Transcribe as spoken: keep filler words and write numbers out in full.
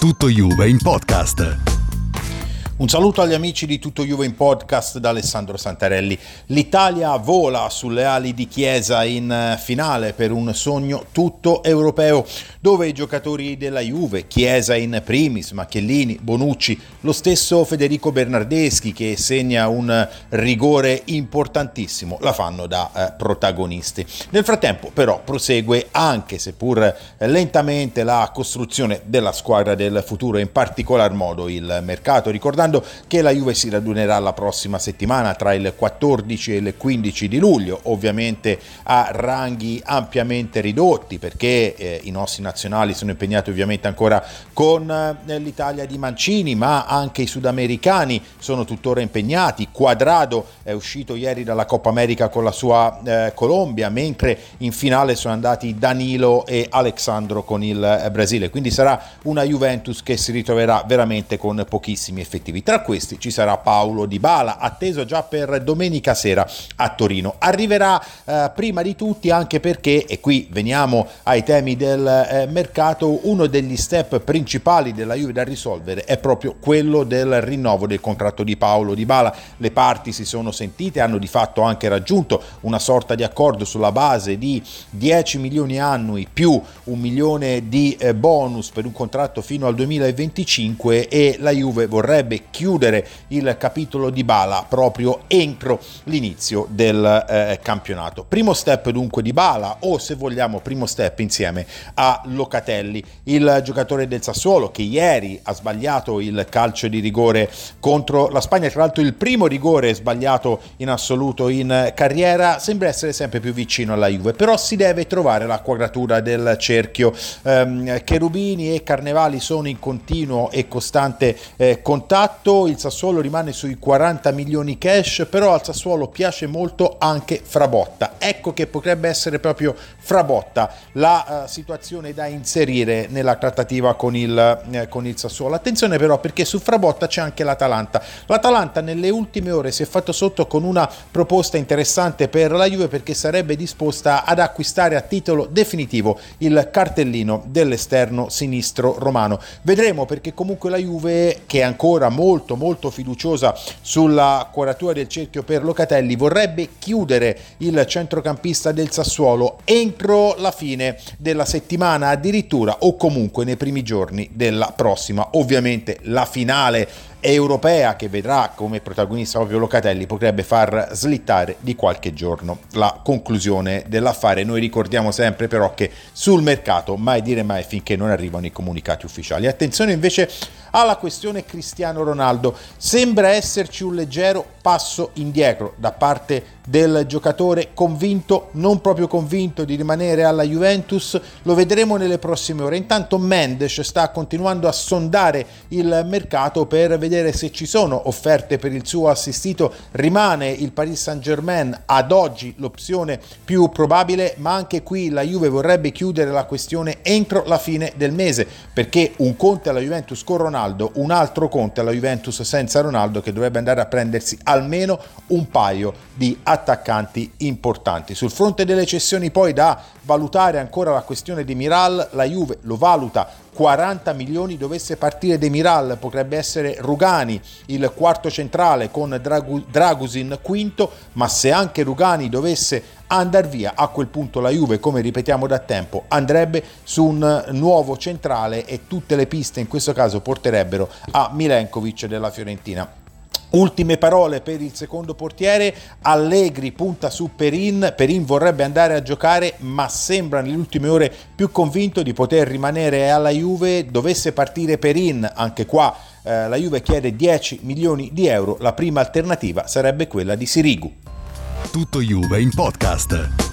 Tutto Juve in podcast. Un saluto agli amici di Tutto Juve in podcast da Alessandro Santarelli. L'Italia vola sulle ali di Chiesa in finale per un sogno tutto europeo, dove i giocatori della Juve, Chiesa in primis, Macchiellini, Bonucci, lo stesso Federico Bernardeschi che segna un rigore importantissimo, la fanno da eh, protagonisti. Nel frattempo però prosegue, anche seppur eh, lentamente, la costruzione della squadra del futuro, in particolar modo il mercato, ricordando che la Juve si radunerà la prossima settimana tra il quattordici e il quindici di luglio, ovviamente a ranghi ampiamente ridotti, perché eh, i nostri nazionali sono impegnati ovviamente ancora con eh, l'Italia di Mancini, ma anche i sudamericani sono tuttora impegnati. Quadrado è uscito ieri dalla Coppa America con la sua eh, Colombia, mentre in finale sono andati Danilo e Alexandro con il eh, Brasile, quindi sarà una Juventus che si ritroverà veramente con pochissimi effettivi. Tra questi ci sarà Paulo Dybala, atteso già per domenica sera a Torino. Arriverà eh, prima di tutti, anche perché, e qui veniamo ai temi del eh, mercato, uno degli step principali della Juve da risolvere è proprio quello del rinnovo del contratto di Paulo Dybala. Le parti si sono sentite, hanno di fatto anche raggiunto una sorta di accordo sulla base di dieci milioni annui più un milione di eh, bonus per un contratto fino al duemilaventicinque, e la Juve vorrebbe chiudere il capitolo Dybala proprio entro l'inizio del eh, campionato. Primo step dunque Dybala, o se vogliamo primo step insieme a Locatelli, il giocatore del Sassuolo che ieri ha sbagliato il calcio di rigore contro la Spagna, tra l'altro il primo rigore sbagliato in assoluto in carriera. Sembra essere sempre più vicino alla Juve, però si deve trovare la quadratura del cerchio. ehm, Cherubini e Carnevali sono in continuo e costante eh, contatto. Il Sassuolo rimane sui quaranta milioni cash, però al Sassuolo piace molto anche Frabotta. Ecco che potrebbe essere proprio Frabotta la uh, situazione da inserire nella trattativa con il, eh, con il Sassuolo. Attenzione però, perché su Frabotta c'è anche l'Atalanta. L'Atalanta nelle ultime ore si è fatto sotto con una proposta interessante per la Juve, perché sarebbe disposta ad acquistare a titolo definitivo il cartellino dell'esterno sinistro romano. Vedremo, perché comunque la Juve, che è ancora molto molto fiduciosa sulla quadratura del cerchio per Locatelli, vorrebbe chiudere il centrocampista del Sassuolo entro la fine della settimana addirittura, o comunque nei primi giorni della prossima. Ovviamente la finale europea, che vedrà come protagonista proprio Locatelli, potrebbe far slittare di qualche giorno la conclusione dell'affare. Noi ricordiamo sempre però che sul mercato mai dire mai finché non arrivano i comunicati ufficiali. Attenzione invece alla questione Cristiano Ronaldo. Sembra esserci un leggero passo indietro da parte del giocatore, convinto, non proprio convinto di rimanere alla Juventus. Lo vedremo nelle prossime ore. Intanto Mendes sta continuando a sondare il mercato per vedere se ci sono offerte per il suo assistito. Rimane il Paris Saint-Germain ad oggi l'opzione più probabile, ma anche qui la Juve vorrebbe chiudere la questione entro la fine del mese, perché un conto alla Juventus con Ronaldo, un altro conto alla Juventus senza Ronaldo, che dovrebbe andare a prendersi almeno un paio di attaccanti importanti. Sul fronte delle cessioni poi da valutare ancora la questione di Miral. La Juve lo valuta quaranta milioni. Dovesse partire De Miral potrebbe essere Rugani il quarto centrale, con Dragu- Dragusin quinto, ma se anche Rugani dovesse andare via, a quel punto la Juve, come ripetiamo da tempo, andrebbe su un nuovo centrale, e tutte le piste in questo caso porterebbero a Milenkovic della Fiorentina. Ultime parole per il secondo portiere. Allegri punta su Perin. Perin vorrebbe andare a giocare, ma sembra nelle ultime ore più convinto di poter rimanere alla Juve. Dovesse partire Perin, anche qua eh, la Juve chiede dieci milioni di euro. La prima alternativa sarebbe quella di Sirigu. Tutto Juve in podcast.